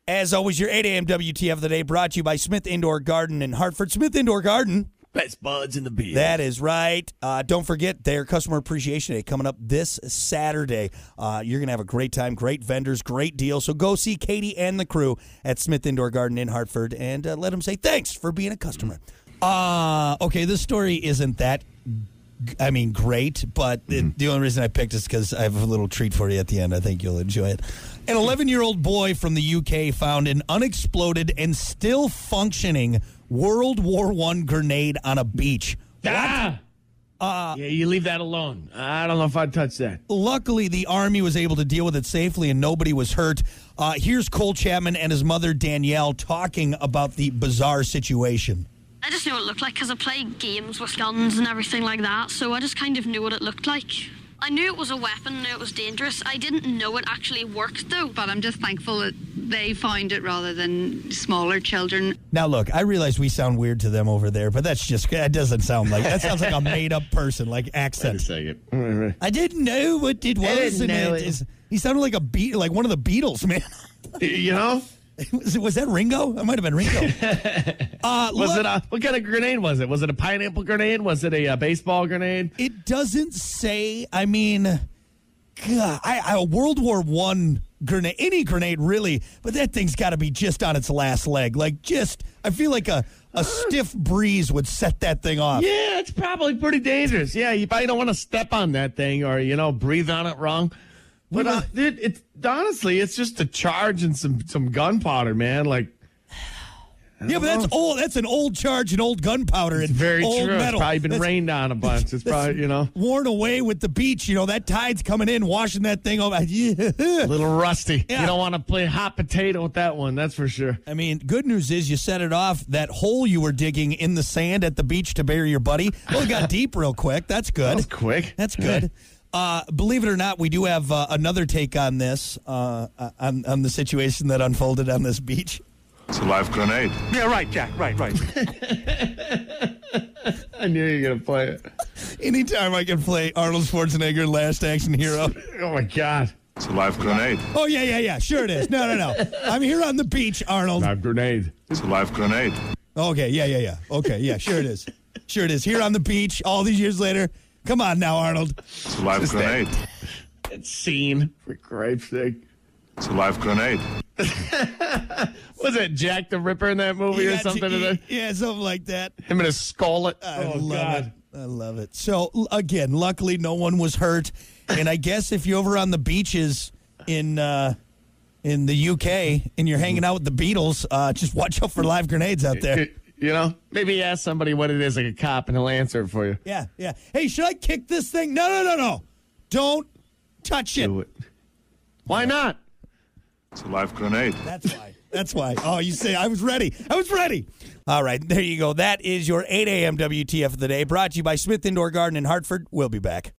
As always, your 8 a.m. WTF of the day brought to you by Smith Indoor Garden in Hartford. Smith Indoor Garden. Best buds in the biz. That is right. Don't forget their Customer Appreciation Day coming up this Saturday. You're going to have a great time, great vendors, great deals. So go see Katie and the crew at Smith Indoor Garden in Hartford and let them say thanks for being a customer. Okay, this story isn't that, great, but the only reason I picked is because I have a little treat for you at the end. I think you'll enjoy it. An 11-year-old boy from the UK found an unexploded and still functioning World War I grenade on a beach. Yeah, you leave that alone. I don't know if I'd touch that. Luckily, the Army was able to deal with it safely and nobody was hurt. Here's Cole Chapman and his mother, Danielle, talking about the bizarre situation. I just knew what it looked like because I played games with guns and everything like that, so I just kind of knew what it looked like. I knew it was a weapon, knew it was dangerous. I didn't know it actually worked, though. But I'm just thankful that they found it rather than smaller children. Now, look, I realize we sound weird to them over there, but that doesn't sound like, that sounds like a made-up person, like accent. Wait a second. I didn't know what it was. He sounded like like one of the Beatles, man. You know? Was that Ringo? It might have been Ringo. What kind of grenade was it? Was it a pineapple grenade? Was it a baseball grenade? It doesn't say. A World War I grenade, any grenade really, but that thing's got to be just on its last leg. I feel like a stiff breeze would set that thing off. Yeah, it's probably pretty dangerous. Yeah, you probably don't want to step on that thing or, breathe on it wrong. But honestly, it's just a charge and some gunpowder, man. Yeah, but that's old. That's an old charge and old gunpowder. It's very old true. Metal. It's probably been rained on a bunch. It's probably, worn away with the beach. That tide's coming in, washing that thing over. A little rusty. Yeah. You don't want to play hot potato with that one, that's for sure. Good news is you set it off. That hole you were digging in the sand at the beach to bury your buddy, it got deep real quick. That's good. That was quick. That's good. Believe it or not, we do have another take on this, on the situation that unfolded on this beach. It's a live grenade. Yeah, right, Jack. Right. I knew you were going to play it. Anytime I can play Arnold Schwarzenegger, Last Action Hero. Oh, my God. It's a live grenade. Oh, yeah. Sure it is. No. I'm here on the beach, Arnold. Live grenade. It's a live grenade. Okay, yeah. Okay, yeah, sure it is. Sure it is. Here on the beach, all these years later. Come on now, Arnold. It's a live grenade. That scene, for Christ's sake. It's a live grenade. Was it Jack the Ripper in that movie or something? Yeah, something like that. Him and his skull. I love it. So, again, luckily no one was hurt. And I guess if you're over on the beaches in the UK and you're hanging out with the Beatles, just watch out for live grenades out there. Maybe ask somebody what it is, like a cop, and he'll answer it for you. Yeah. Hey, should I kick this thing? No. Don't touch it. Do it. Why not? It's a live grenade. That's why. Oh, you say I was ready. All right, there you go. That is your 8 a.m. WTF of the day, brought to you by Smith Indoor Garden in Hartford. We'll be back.